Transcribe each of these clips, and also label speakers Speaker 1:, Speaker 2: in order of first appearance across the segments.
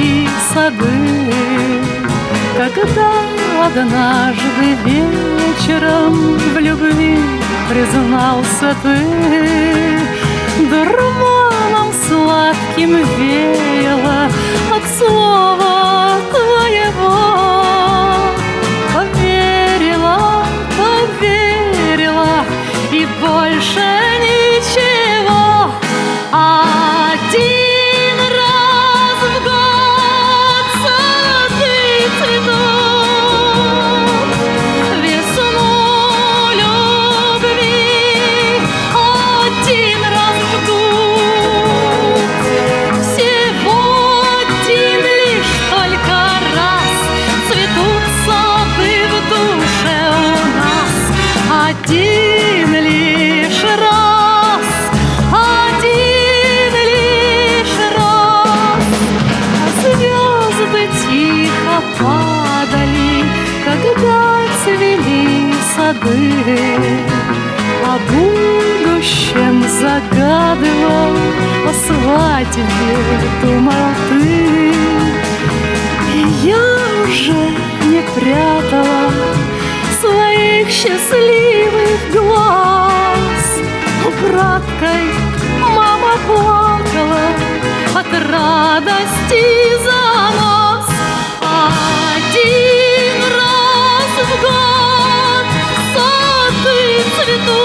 Speaker 1: цвели сады. Когда однажды вечером в любви признался ты, дурманом сладким веяло от слова твоего. Поверила, поверила, и больше ничего. Один раз в год сады цветут, весну любви один раз ждут. Всего один лишь только раз цветут сады в душе у нас. Один лишь раз, один лишь раз. Звезды тихо падали, когда цвели сады. О будущем загадывал, о свадьбе думал ты. И я уже не прятала своих счастливых глаз. Украдкой мама плакала от радости за нас. Один раз в год сады цветут,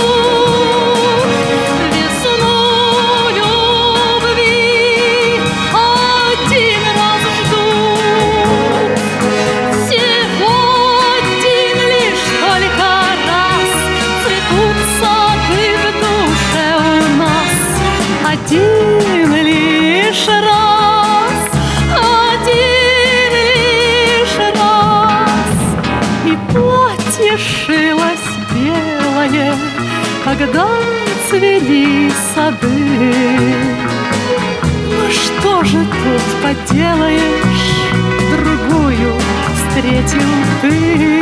Speaker 1: весну любви один раз ждут. Всего один лишь только раз цветут сады в душе у нас. Один лишь раз, один лишь раз. И платье шилось белое, когда цвели сады. Ну что же тут поделаешь, другую встретил ты.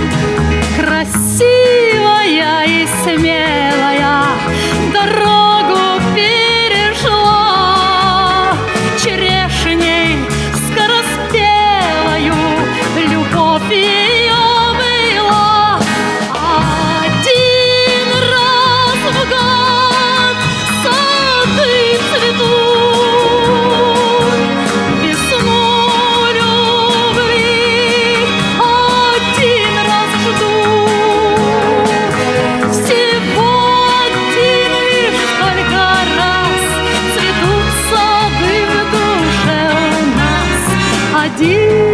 Speaker 1: Красивая и смелая дорогу перешла, черешней скороспелою любовь ее была. Один раз в год сады цветут, весну любви один раз ждут. Всего один лишь только раз цветут сады в душе у нас. Один